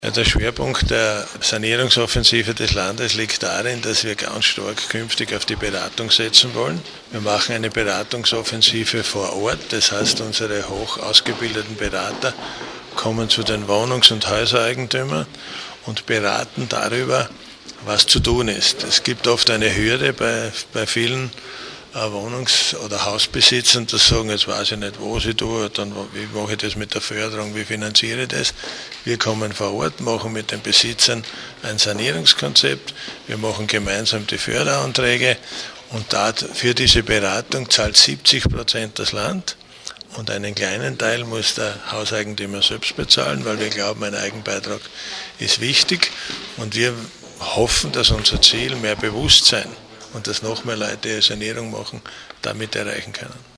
Ja, der Schwerpunkt der Sanierungsoffensive des Landes liegt darin, dass wir ganz stark künftig auf die Beratung setzen wollen. Wir machen eine Beratungsoffensive vor Ort, das heißt, unsere hoch ausgebildeten Berater kommen zu den Wohnungs- und Häusereigentümern und beraten darüber, was zu tun ist. Es gibt oft eine Hürde bei vielen Wohnungs- oder Hausbesitzern, das sagen, jetzt weiß ich nicht, wo sie tue, dann wie mache ich das mit der Förderung, wie finanziere ich das. Wir kommen vor Ort, machen mit den Besitzern ein Sanierungskonzept, wir machen gemeinsam die Förderanträge und für diese Beratung zahlt 70% das Land und einen kleinen Teil muss der Hauseigentümer selbst bezahlen, weil wir glauben, ein Eigenbeitrag ist wichtig und wir hoffen, dass unser Ziel mehr Bewusstsein und dass noch mehr Leute eine Sanierung machen, damit erreichen können.